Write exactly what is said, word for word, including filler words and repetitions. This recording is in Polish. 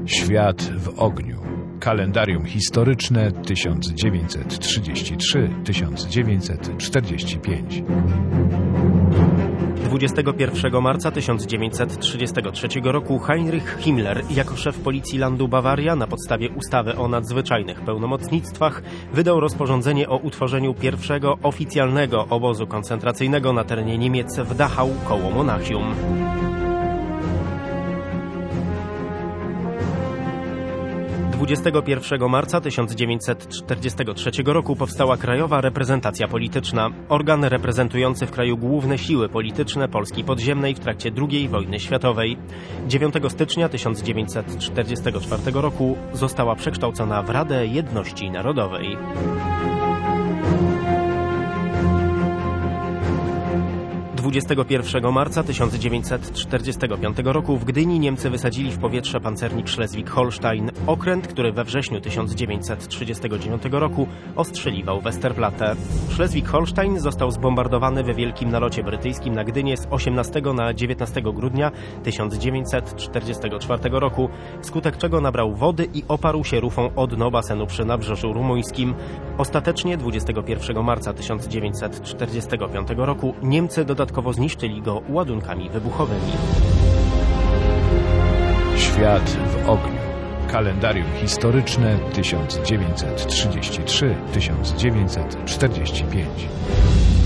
Świat w ogniu. Kalendarium historyczne tysiąc dziewięćset trzydzieści trzy do tysiąc dziewięćset czterdzieści pięć. dwudziestego pierwszego marca tysiąc dziewięćset trzydziestego trzeciego roku Heinrich Himmler jako szef policji landu Bawaria na podstawie ustawy o nadzwyczajnych pełnomocnictwach wydał rozporządzenie o utworzeniu pierwszego oficjalnego obozu koncentracyjnego na terenie Niemiec w Dachau koło Monachium. dwudziestego pierwszego marca tysiąc dziewięćset czterdziestego trzeciego roku powstała Krajowa Reprezentacja Polityczna, organ reprezentujący w kraju główne siły polityczne Polski podziemnej w trakcie drugiej wojny światowej. dziewiątego stycznia tysiąc dziewięćset czterdziestego czwartego roku została przekształcona w Radę Jedności Narodowej. dwudziestego pierwszego marca tysiąc dziewięćset czterdziestego piątego roku w Gdyni Niemcy wysadzili w powietrze pancernik Schleswig-Holstein, okręt, który we wrześniu tysiąc dziewięćset trzydziestego dziewiątego roku ostrzeliwał Westerplatte. Schleswig-Holstein został zbombardowany we wielkim nalocie brytyjskim na Gdynię z osiemnastego na dziewiętnastego grudnia tysiąc dziewięćset czterdziestego czwartego roku, wskutek czego nabrał wody i oparł się rufą o dno basenu przy nabrzeżu rumuńskim. Ostatecznie dwudziestego pierwszego marca tysiąc dziewięćset czterdziestego piątego roku Niemcy dodatkowo zniszczyli go ładunkami wybuchowymi. Świat w ogniu. Kalendarium historyczne tysiąc dziewięćset trzydzieści trzy do tysiąc dziewięćset czterdzieści pięć.